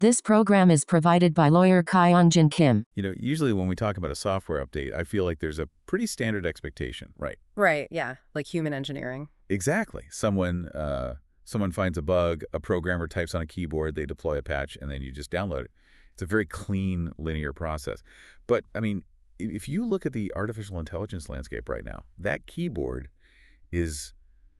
This program is provided by lawyer Kyung-Jin Kim. Usually when we talk about a software update, I feel like there's a pretty standard expectation, right? Right, yeah, like human engineering. Exactly. Someone finds a bug, a programmer types on a keyboard, they deploy a patch, and then you just download it. It's a very clean, linear process. But, if you look at the artificial intelligence landscape right now, that keyboard is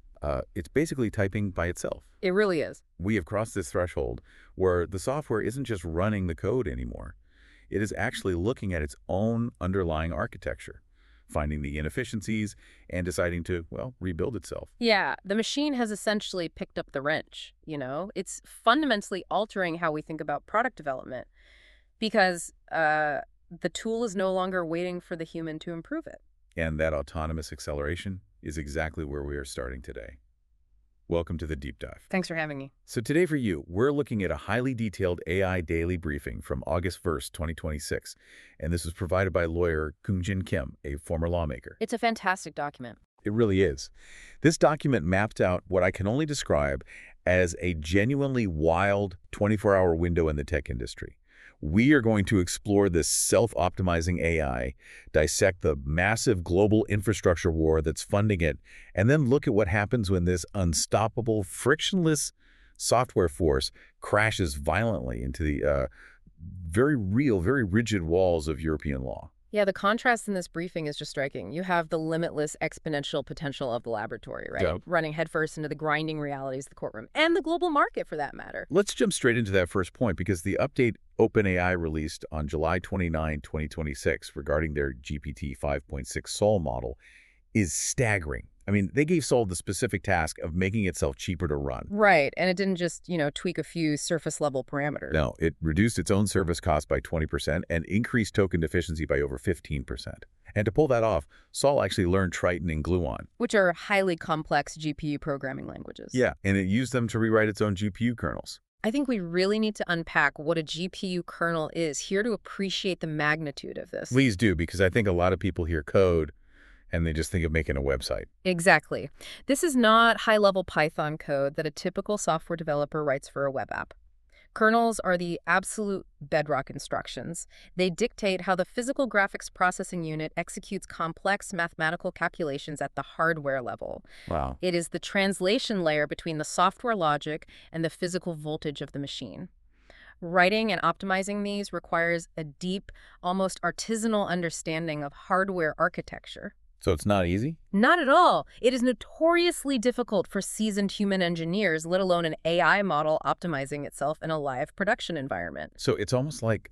it's basically typing by itself. It really is. We have crossed this threshold where the software isn't just running the code anymore. It is actually looking at its own underlying architecture, finding the inefficiencies, and deciding to, rebuild itself. Yeah, the machine has essentially picked up the wrench, It's fundamentally altering how we think about product development because the tool is no longer waiting for the human to improve it. And that autonomous acceleration is exactly where we are starting today. Welcome to the Deep Dive. Thanks for having me. So today for you, we're looking at a highly detailed AI daily briefing from August 1st, 2026. And this was provided by lawyer Kyung-Jin Kim, a former lawmaker. It's a fantastic document. It really is. This document mapped out what I can only describe as a genuinely wild 24-hour window in the tech industry. We are going to explore this self-optimizing AI, dissect the massive global infrastructure war that's funding it, and then look at what happens when this unstoppable, frictionless software force crashes violently into the very real, very rigid walls of European law. Yeah, the contrast in this briefing is just striking. You have the limitless exponential potential of the laboratory, right? Yep. Running headfirst into the grinding realities of the courtroom and the global market for that matter. Let's jump straight into that first point because the update OpenAI released on July 29, 2026 regarding their GPT 5.6 Sol model is staggering. They gave Sol the specific task of making itself cheaper to run. Right, and it didn't just, tweak a few surface-level parameters. No, it reduced its own service cost by 20% and increased token efficiency by over 15%. And to pull that off, Sol actually learned Triton and Gluon. Which are highly complex GPU programming languages. Yeah, and it used them to rewrite its own GPU kernels. I think we really need to unpack what a GPU kernel is here to appreciate the magnitude of this. Please do, because I think a lot of people hear code and they just think of making a website. Exactly. This is not high-level Python code that a typical software developer writes for a web app. Kernels are the absolute bedrock instructions. They dictate how the physical graphics processing unit executes complex mathematical calculations at the hardware level. Wow. It is the translation layer between the software logic and the physical voltage of the machine. Writing and optimizing these requires a deep, almost artisanal understanding of hardware architecture. So it's not easy? Not at all. It is notoriously difficult for seasoned human engineers, let alone an AI model optimizing itself in a live production environment. So it's almost like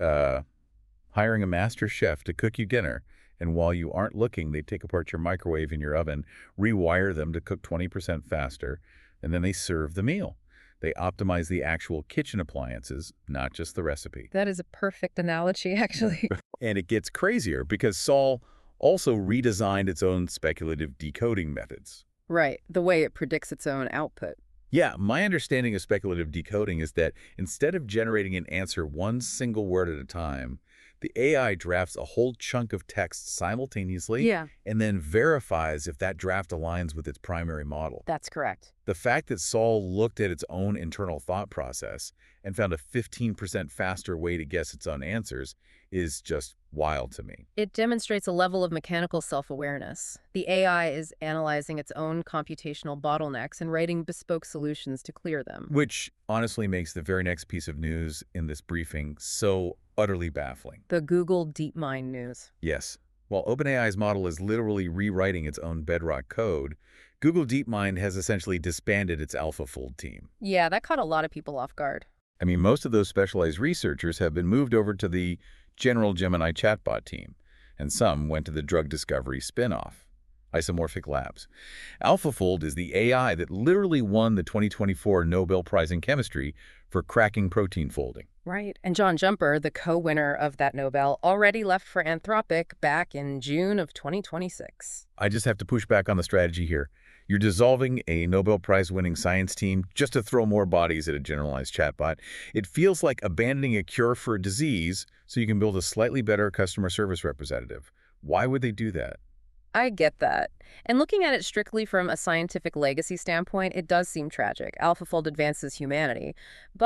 hiring a master chef to cook you dinner, and while you aren't looking, they take apart your microwave and your oven, rewire them to cook 20% faster, and then they serve the meal. They optimize the actual kitchen appliances, not just the recipe. That is a perfect analogy, actually. And it gets crazier because Sol also redesigned its own speculative decoding methods. Right, the way it predicts its own output. Yeah, my understanding of speculative decoding is that instead of generating an answer one single word at a time, the AI drafts a whole chunk of text simultaneously and then verifies if that draft aligns with its primary model. That's correct. The fact that Sol looked at its own internal thought process and found a 15% faster way to guess its own answers is just wild to me. It demonstrates a level of mechanical self-awareness. The AI is analyzing its own computational bottlenecks and writing bespoke solutions to clear them. Which honestly makes the very next piece of news in this briefing so utterly baffling. The Google DeepMind news. Yes. While OpenAI's model is literally rewriting its own bedrock code, Google DeepMind has essentially disbanded its AlphaFold team. Yeah, that caught a lot of people off guard. Most of those specialized researchers have been moved over to the General Gemini chatbot team, and some went to the drug discovery spin-off, Isomorphic Labs. AlphaFold is the AI that literally won the 2024 Nobel Prize in Chemistry for cracking protein folding. Right. And John Jumper, the co-winner of that Nobel, already left for Anthropic back in June of 2026. I just have to push back on the strategy here. You're dissolving a Nobel Prize-winning science team just to throw more bodies at a generalized chatbot. It feels like abandoning a cure for a disease so you can build a slightly better customer service representative. Why would they do that? I get that. And looking at it strictly from a scientific legacy standpoint, it does seem tragic. AlphaFold advances humanity. But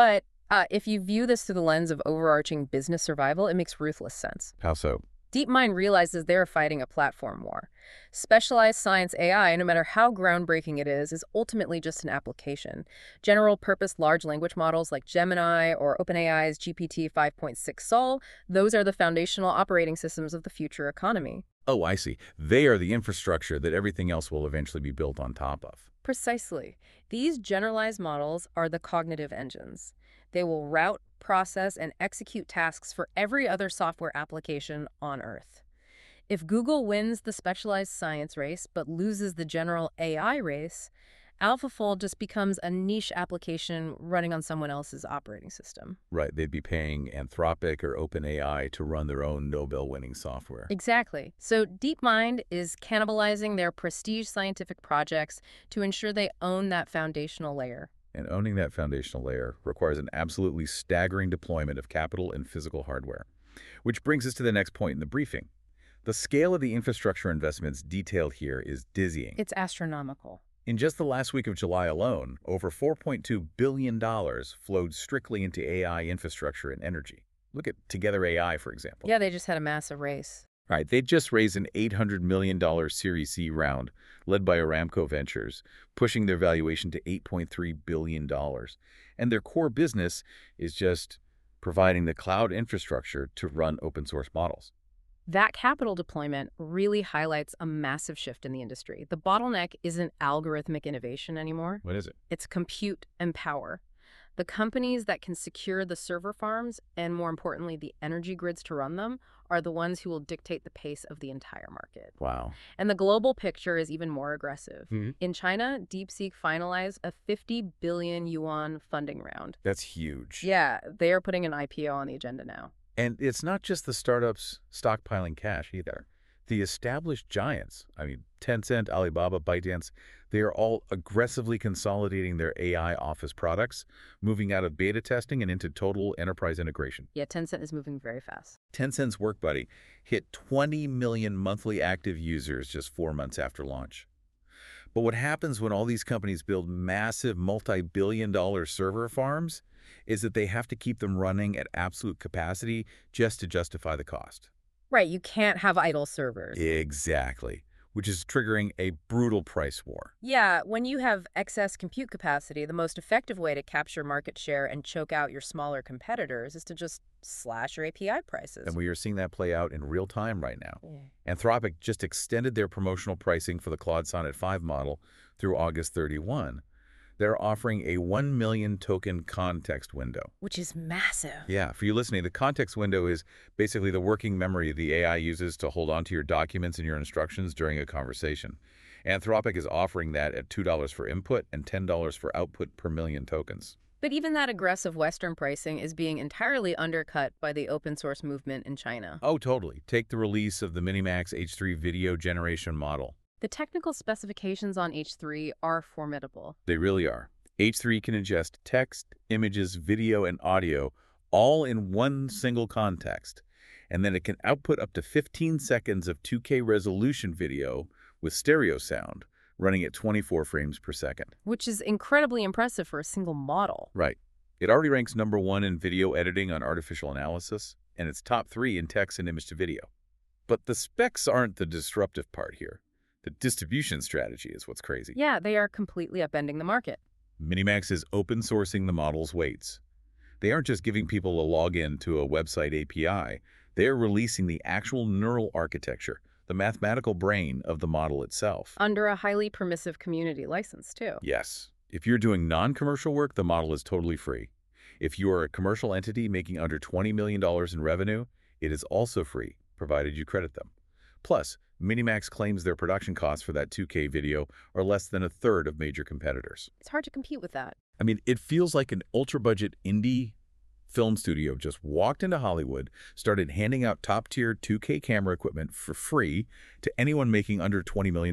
If you view this through the lens of overarching business survival, it makes ruthless sense. How so? DeepMind realizes they're fighting a platform war. Specialized science AI, no matter how groundbreaking it is ultimately just an application. General-purpose large language models like Gemini or OpenAI's GPT 5.6 Sol, those are the foundational operating systems of the future economy. Oh, I see. They are the infrastructure that everything else will eventually be built on top of. Precisely. These generalized models are the cognitive engines. They will route, process, and execute tasks for every other software application on Earth. If Google wins the specialized science race but loses the general AI race, AlphaFold just becomes a niche application running on someone else's operating system. Right, they'd be paying Anthropic or OpenAI to run their own Nobel-winning software. Exactly. So DeepMind is cannibalizing their prestige scientific projects to ensure they own that foundational layer. And owning that foundational layer requires an absolutely staggering deployment of capital and physical hardware. Which brings us to the next point in the briefing. The scale of the infrastructure investments detailed here is dizzying. It's astronomical. In just the last week of July alone, over $4.2 billion flowed strictly into AI infrastructure and energy. Look at Together AI, for example. Yeah, they just had a massive race. Right, they just raised an $800 million Series C round, led by Aramco Ventures, pushing their valuation to $8.3 billion. And their core business is just providing the cloud infrastructure to run open source models. That capital deployment really highlights a massive shift in the industry. The bottleneck isn't algorithmic innovation anymore. What is it? It's compute and power. The companies that can secure the server farms and, more importantly, the energy grids to run them are the ones who will dictate the pace of the entire market. Wow. And the global picture is even more aggressive. Mm-hmm. In China, DeepSeek finalized a 50 billion yuan funding round. That's huge. Yeah, they are putting an IPO on the agenda now. And it's not just the startups stockpiling cash either. The established giants, Tencent, Alibaba, ByteDance, they are all aggressively consolidating their AI office products, moving out of beta testing and into total enterprise integration. Yeah, Tencent is moving very fast. Tencent's WorkBuddy hit 20 million monthly active users just 4 months after launch. But what happens when all these companies build massive multi-billion-dollar server farms is that they have to keep them running at absolute capacity just to justify the cost. Right, you can't have idle servers. Exactly, which is triggering a brutal price war. Yeah, when you have excess compute capacity, the most effective way to capture market share and choke out your smaller competitors is to just slash your API prices. And we are seeing that play out in real time right now. Yeah. Anthropic just extended their promotional pricing for the Claude Sonnet 5 model through August 31. They're offering a 1 million token context window. Which is massive. Yeah, for you listening, the context window is basically the working memory the AI uses to hold on to your documents and your instructions during a conversation. Anthropic is offering that at $2 for input and $10 for output per million tokens. But even that aggressive Western pricing is being entirely undercut by the open source movement in China. Oh, totally. Take the release of the Minimax H3 video generation model. The technical specifications on H3 are formidable. They really are. H3 can ingest text, images, video, and audio all in one single context. And then it can output up to 15 seconds of 2K resolution video with stereo sound, running at 24 frames per second. Which is incredibly impressive for a single model. Right. It already ranks #1 in video editing on artificial analysis, and it's top 3 in text and image to video. But the specs aren't the disruptive part here. The distribution strategy is what's crazy. Yeah, they are completely upending the market. Minimax is open sourcing the model's weights. They aren't just giving people a login to a website API. They are releasing the actual neural architecture, the mathematical brain of the model itself. Under a highly permissive community license, too. Yes. If you're doing non-commercial work, the model is totally free. If you are a commercial entity making under $20 million in revenue, it is also free, provided you credit them. Plus, Minimax claims their production costs for that 2K video are less than a third of major competitors. It's hard to compete with that. It feels like an ultra-budget indie film studio just walked into Hollywood, started handing out top-tier 2K camera equipment for free to anyone making under $20 million,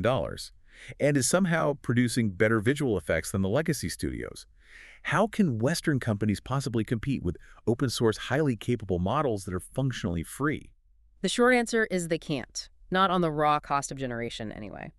and is somehow producing better visual effects than the legacy studios. How can Western companies possibly compete with open-source, highly capable models that are functionally free? The short answer is they can't. Not on the raw cost of generation, anyway.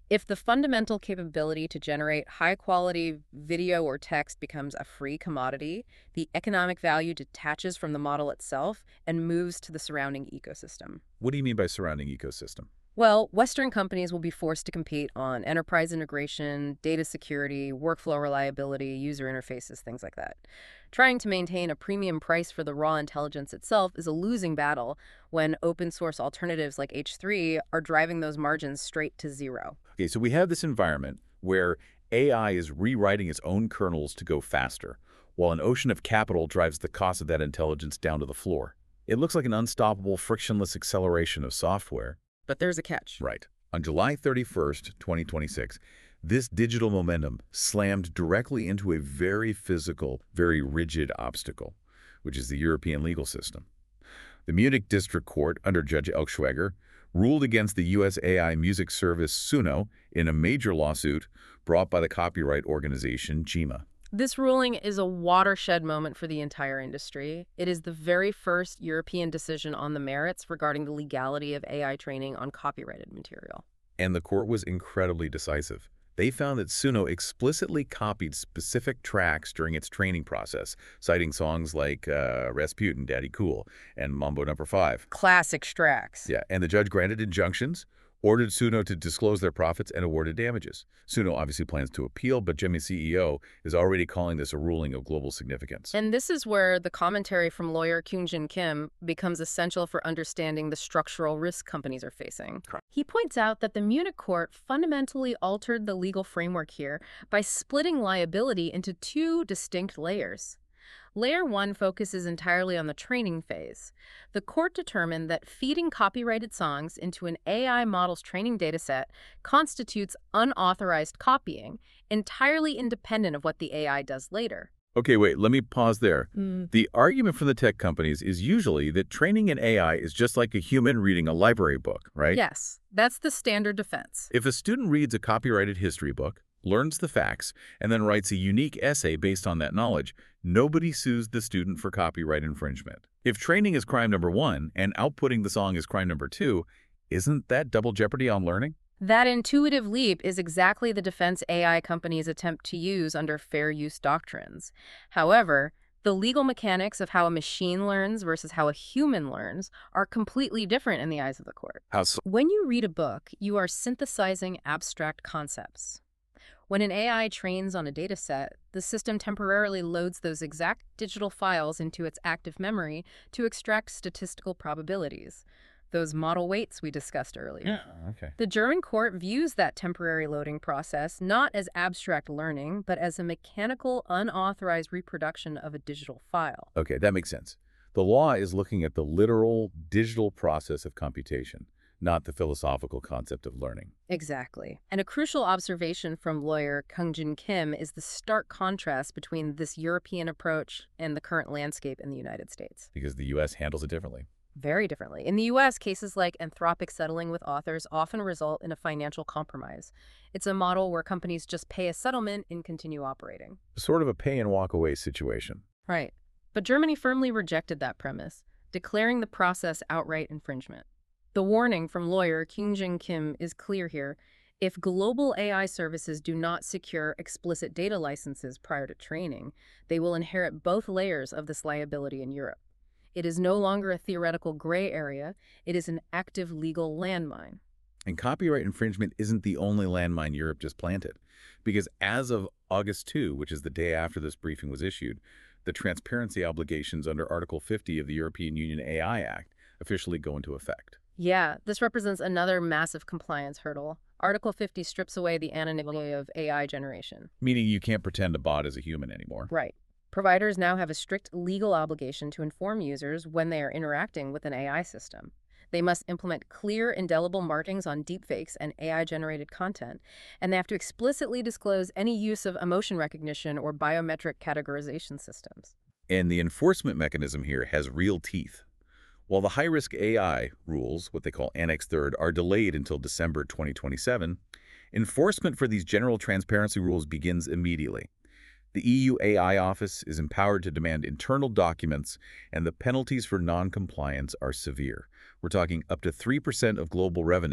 If the fundamental capability to generate high-quality video or text becomes a free commodity, the economic value detaches from the model itself and moves to the surrounding ecosystem. What do you mean by surrounding ecosystem? Well, Western companies will be forced to compete on enterprise integration, data security, workflow reliability, user interfaces, things like that. Trying to maintain a premium price for the raw intelligence itself is a losing battle when open source alternatives like H3 are driving those margins straight to zero. Okay, so we have this environment where AI is rewriting its own kernels to go faster, while an ocean of capital drives the cost of that intelligence down to the floor. It looks like an unstoppable, frictionless acceleration of software. But there's a catch. Right. On July 31st, 2026, this digital momentum slammed directly into a very physical, very rigid obstacle, which is the European legal system. The Munich District Court, under Judge Elkschwager, ruled against the U.S. AI music service Suno in a major lawsuit brought by the copyright organization GEMA. This ruling is a watershed moment for the entire industry. It is the very first European decision on the merits regarding the legality of AI training on copyrighted material. And the court was incredibly decisive. They found that Suno explicitly copied specific tracks during its training process, citing songs like Rasputin, Daddy Cool, and Mambo No. 5. Classic Strax. Yeah, and the judge granted injunctions, ordered Suno to disclose their profits, and awarded damages. Suno obviously plans to appeal, but GEMA CEO is already calling this a ruling of global significance. And this is where the commentary from lawyer Kyung-Jin Kim becomes essential for understanding the structural risk companies are facing. He points out that the Munich court fundamentally altered the legal framework here by splitting liability into two distinct layers. Layer 1 focuses entirely on the training phase. The court determined that feeding copyrighted songs into an AI model's training dataset constitutes unauthorized copying, entirely independent of what the AI does later. Okay, wait, let me pause there. The argument from the tech companies is usually that training an AI is just like a human reading a library book, right? Yes, that's the standard defense. If a student reads a copyrighted history book, learns the facts, and then writes a unique essay based on that knowledge, nobody sues the student for copyright infringement. If training is crime number 1 and outputting the song is crime number 2, isn't that double jeopardy on learning? That intuitive leap is exactly the defense AI companies attempt to use under fair use doctrines. However, the legal mechanics of how a machine learns versus how a human learns are completely different in the eyes of the court. How so? When you read a book, you are synthesizing abstract concepts. When an AI trains on a dataset, the system temporarily loads those exact digital files into its active memory to extract statistical probabilities, those model weights we discussed earlier. Yeah, okay. The German court views that temporary loading process not as abstract learning, but as a mechanical, unauthorized reproduction of a digital file. Okay, that makes sense. The law is looking at the literal digital process of computation, not the philosophical concept of learning. Exactly. And a crucial observation from lawyer Kyung-Jin Kim is the stark contrast between this European approach and the current landscape in the United States. Because the U.S. handles it differently. Very differently. In the U.S., cases like Anthropic settling with authors often result in a financial compromise. It's a model where companies just pay a settlement and continue operating. Sort of a pay-and-walk-away situation. Right. But Germany firmly rejected that premise, declaring the process outright infringement. The warning from lawyer Kyung-Jin Kim is clear here. If global AI services do not secure explicit data licenses prior to training, they will inherit both layers of this liability in Europe. It is no longer a theoretical gray area. It is an active legal landmine. And copyright infringement isn't the only landmine Europe just planted. Because as of August 2, which is the day after this briefing was issued, the transparency obligations under Article 50 of the European Union AI Act officially go into effect. Yeah, this represents another massive compliance hurdle. Article 50 strips away the anonymity of AI generation. Meaning you can't pretend a bot is a human anymore. Right. Providers now have a strict legal obligation to inform users when they are interacting with an AI system. They must implement clear, indelible markings on deepfakes and AI-generated content, and they have to explicitly disclose any use of emotion recognition or biometric categorization systems. And the enforcement mechanism here has real teeth. While the high-risk AI rules, what they call Annex 3rd, are delayed until December 2027, enforcement for these general transparency rules begins immediately. The EU AI Office is empowered to demand internal documents, and the penalties for non-compliance are severe. We're talking up to 3% of global revenue,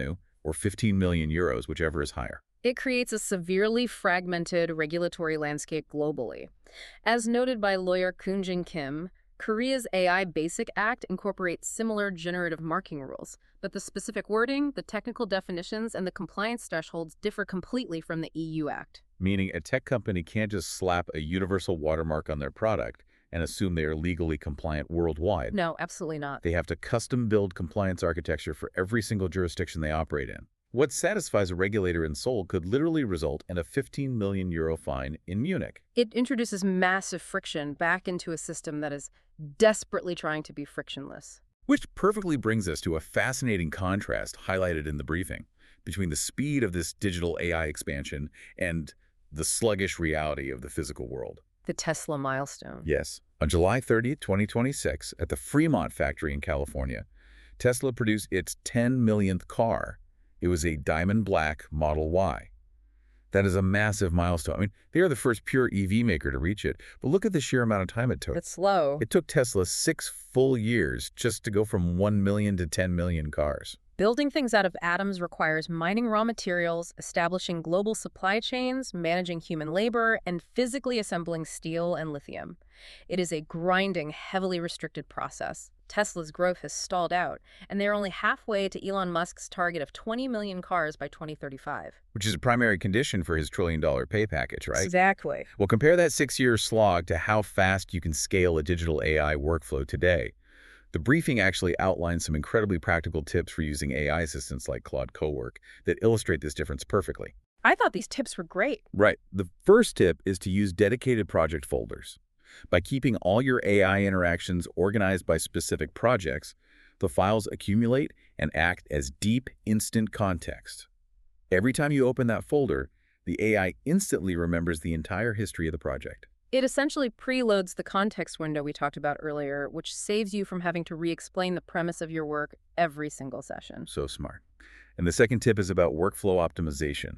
or 15 million euros, whichever is higher. It creates a severely fragmented regulatory landscape globally. As noted by lawyer Koonjin Kim, Korea's AI Basic Act incorporates similar generative marking rules, but the specific wording, the technical definitions, and the compliance thresholds differ completely from the EU Act. Meaning a tech company can't just slap a universal watermark on their product and assume they are legally compliant worldwide. No, absolutely not. They have to custom build compliance architecture for every single jurisdiction they operate in. What satisfies a regulator in Seoul could literally result in a 15 million euro fine in Munich. It introduces massive friction back into a system that is desperately trying to be frictionless. Which perfectly brings us to a fascinating contrast highlighted in the briefing between the speed of this digital AI expansion and the sluggish reality of the physical world. The Tesla milestone. Yes. On July 30, 2026, at the Fremont factory in California, Tesla produced its 10 millionth car. It was a diamond black Model Y. That is a massive milestone. I mean, they are the first pure EV maker to reach it, but look at the sheer amount of time it took. It's slow. It took Tesla 6 full years just to go from 1 million to 10 million cars. Building things out of atoms requires mining raw materials, establishing global supply chains, managing human labor, and physically assembling steel and lithium. It is a grinding, heavily restricted process. Tesla's growth has stalled out, and they're only halfway to Elon Musk's target of 20 million cars by 2035. Which is a primary condition for his trillion-dollar pay package, right? Exactly. Well, compare that 6-year slog to how fast you can scale a digital AI workflow today. The briefing actually outlines some incredibly practical tips for using AI assistants like Claude Cowork that illustrate this difference perfectly. I thought these tips were great. Right. The first tip is to use dedicated project folders. By keeping all your AI interactions organized by specific projects, the files accumulate and act as deep, instant context. Every time you open that folder, the AI instantly remembers the entire history of the project. It essentially preloads the context window we talked about earlier, which saves you from having to re-explain the premise of your work every single session. So smart. And the second tip is about workflow optimization.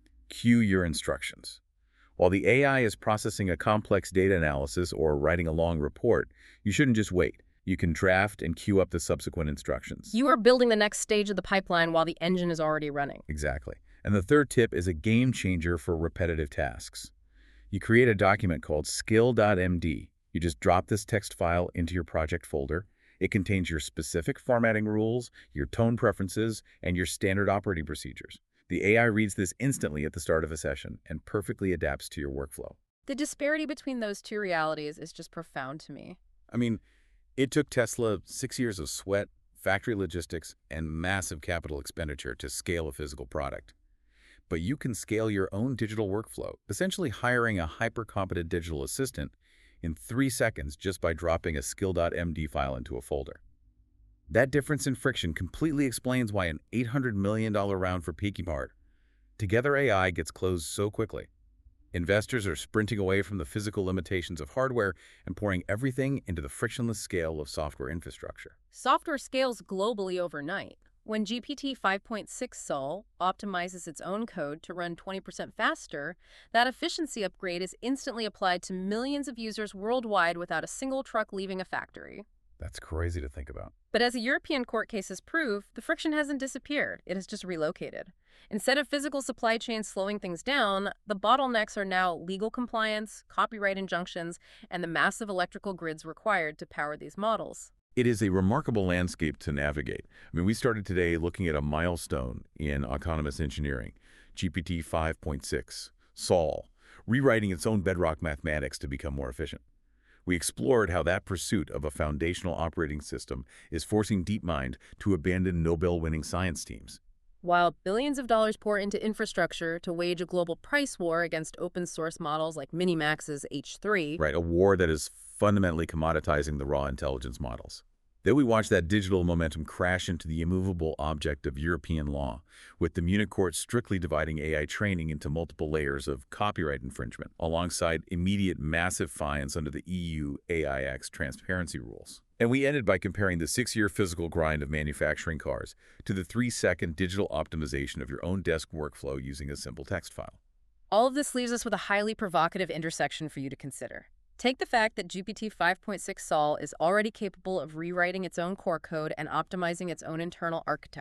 Cue your instructions. While the AI is processing a complex data analysis or writing a long report, you shouldn't just wait. You can draft and queue up the subsequent instructions. You are building the next stage of the pipeline while the engine is already running. Exactly. And the third tip is a game changer for repetitive tasks. You create a document called skill.md. You just drop this text file into your project folder. It contains your specific formatting rules, your tone preferences, and your standard operating procedures. The AI reads this instantly at the start of a session and perfectly adapts to your workflow. The disparity between those two realities is just profound to me. I mean, it took Tesla 6 years of sweat, factory logistics, and massive capital expenditure to scale a physical product. But you can scale your own digital workflow, essentially hiring a hyper-competent digital assistant in 3 seconds just by dropping a skill.md file into a folder. That difference in friction completely explains why an $800 million round for Peakymart Together AI gets closed so quickly. Investors are sprinting away from the physical limitations of hardware and pouring everything into the frictionless scale of software infrastructure. Software scales globally overnight. When GPT 5.6 Sol optimizes its own code to run 20% faster, that efficiency upgrade is instantly applied to millions of users worldwide without a single truck leaving a factory. That's crazy to think about. But as a European court cases prove, the friction hasn't disappeared. It has just relocated. Instead of physical supply chains slowing things down, the bottlenecks are now legal compliance, copyright injunctions, and the massive electrical grids required to power these models. It is a remarkable landscape to navigate. I mean, we started today looking at a milestone in autonomous engineering, GPT 5.6, Sol, rewriting its own bedrock mathematics to become more efficient. We explored how that pursuit of a foundational operating system is forcing DeepMind to abandon Nobel-winning science teams. While billions of dollars pour into infrastructure to wage a global price war against open-source models like Minimax's H3. Right, a war that is fundamentally commoditizing the raw intelligence models. Then we watched that digital momentum crash into the immovable object of European law, with the Munich court strictly dividing AI training into multiple layers of copyright infringement, alongside immediate massive fines under the EU AI Act's transparency rules. And we ended by comparing the 6-year physical grind of manufacturing cars to the 3-second digital optimization of your own desk workflow using a simple text file. All of this leaves us with a highly provocative intersection for you to consider. Take the fact that GPT 5.6 Sol is already capable of rewriting its own core code and optimizing its own internal architecture.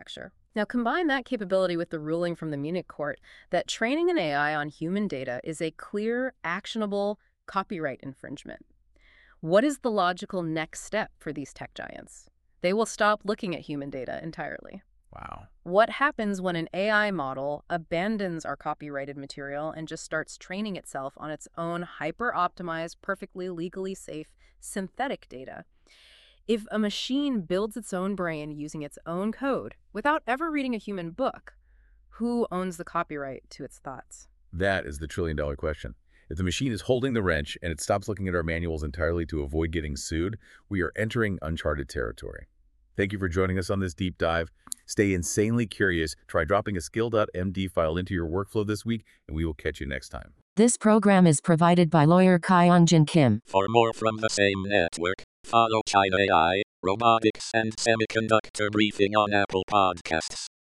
Now, combine that capability with the ruling from the Munich court that training an AI on human data is a clear, actionable copyright infringement. What is the logical next step for these tech giants? They will stop looking at human data entirely. Wow. What happens when an AI model abandons our copyrighted material and just starts training itself on its own hyper-optimized, perfectly legally safe synthetic data? If a machine builds its own brain using its own code without ever reading a human book, who owns the copyright to its thoughts? That is the trillion-dollar question. If the machine is holding the wrench and it stops looking at our manuals entirely to avoid getting sued, we are entering uncharted territory. Thank you for joining us on this deep dive. Stay insanely curious. Try dropping a skill.md file into your workflow this week, and we will catch you next time. This program is provided by lawyer Kyunjin Kim. For more from the same network, follow China AI, Robotics and Semiconductor Briefing on Apple Podcasts.